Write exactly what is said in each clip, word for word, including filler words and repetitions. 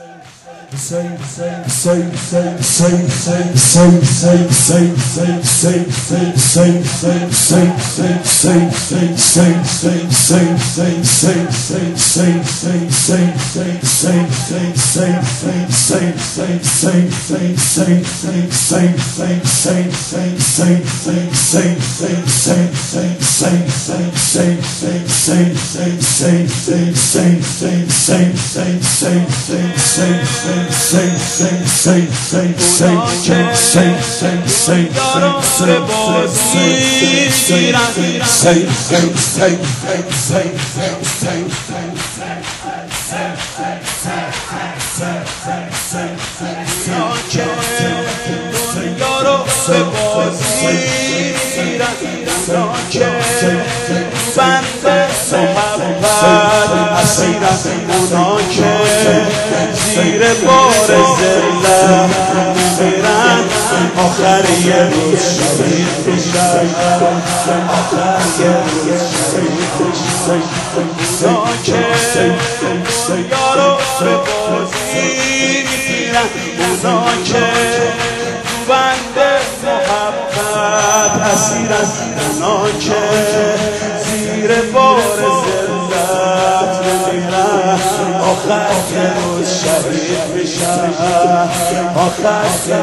اونا که زیر بار ذلت میرن آخر یه روز شهید میشن آخر یه روز شهید میشن اونا که دنیا رو به بازی میرن اونا که بند محبت اسیرن اونا که زیر بار ذلت میرن آخر یه روز شهید میشن آخر یه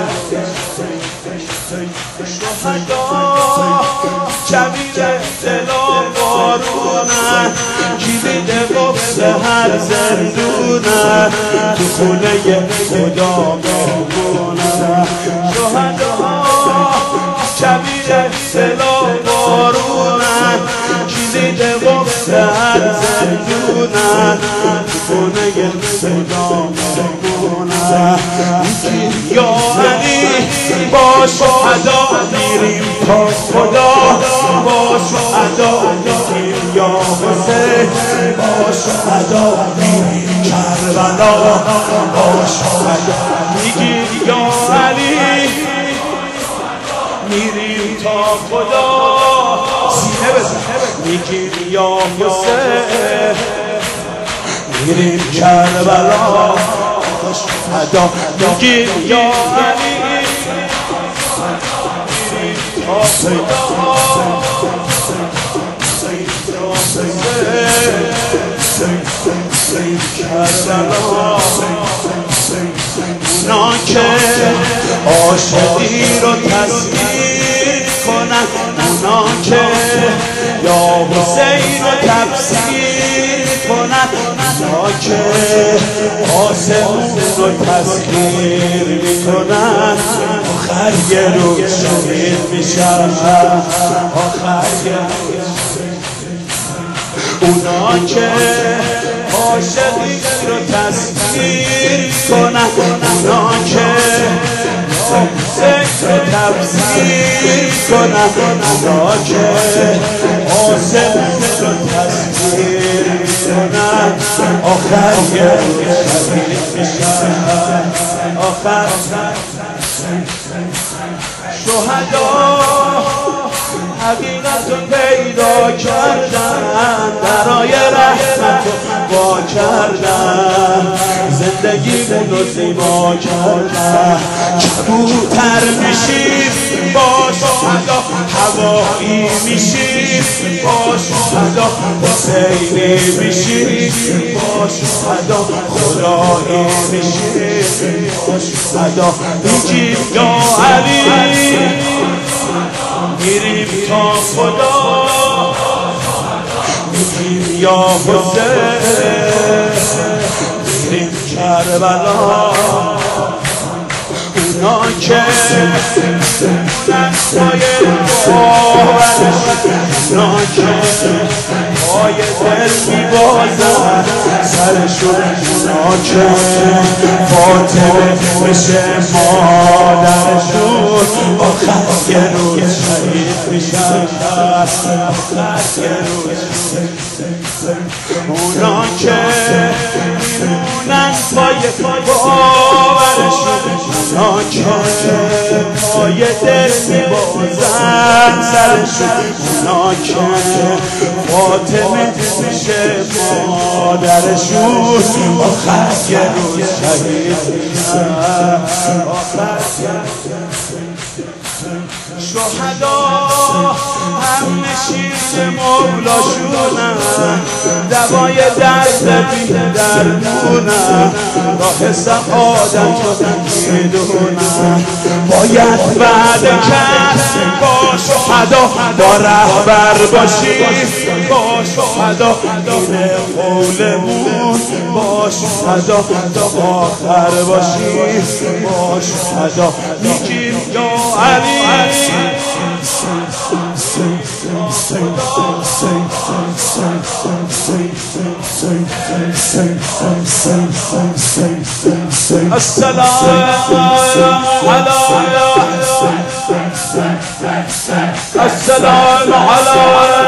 شهدا کبیر دل و بارونن کلید قفل هر زندونن تو خونه خدا مهمونن شهدا کبیر دل و بارونن کلید قفل هر زندونن تو خونه خدا مهمونن یا علی با شهدا میریم تا خدا با شهدا میریم یا حسین با شهدا میریم کربلا با شهدا میگیم یا علی میریم تا خدا سینه بزن میگیم یا حسین میریم کربلا با شهدا میگیم یا علی اونا که عاشقی رو تصویر کنن اونا که یا حسین رو تفسیر کنن اونا که آسمون رو تصویر میکنن آخر یه روز شهید میشن آخر یه اونا که عاشقی رو تصویر کنن اونا که حسین رو تفسیر کنن اونا که آسمون رو تصویر کنن آخر یه روز شهید میشن آخر شهدا حقیقت رو پیدا کردن درای رحمت رو وا کردن زندگیمون رو زیبا کردن کبوتر میشیم با شهدا هوایی میشیم با شهدا حسینی میشیم با شهدا خدایی میشیم با شهدا میگیم یا علی میریم تا خدا میگیم یا حسین میریم کربلا اونا که مونن پای باورش اونا که پای دل میبازن سرشون اونا که فاطمه بشه مادرشون آخر یه روز شهید میشن آخر یه روز اونا که میمونن پای باورشون اونا که پای دل میبازن سرشون اونا که فاطمه میشه مادرشون آخر یه روز شهید میشن شهدا هم نشین مولاشونن دوای درد بی درمونن راه سعادت رو میدونن باید بعد کرد با شهدا با رهبر باشی با شهدا این قولمون با شهدا تا آخر باشی با شهدا میگیم یا علی السلام السلام على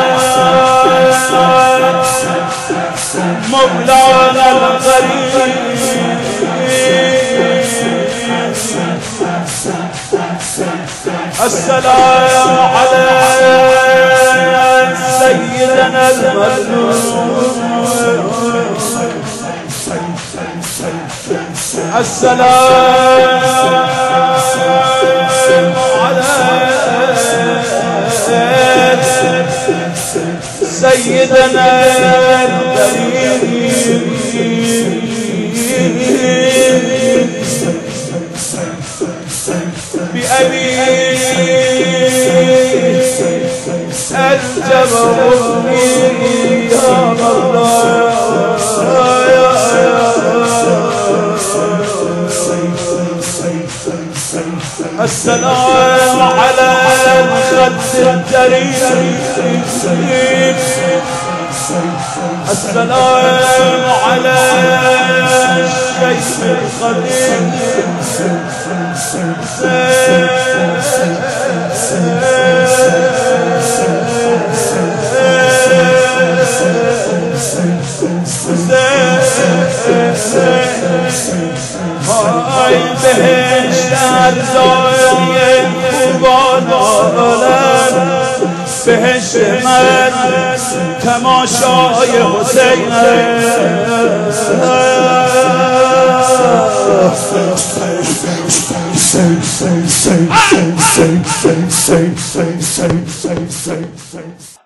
مولانا الغريب السلام على سيدنا المظلوم السلام على سيدنا الكريم بأبي الجبروتي يا مولاي السلام على الخد الجريء السلام على الشيخ القديم های بهشت ارزای خوبان عالم بهشت من تماشای حسین است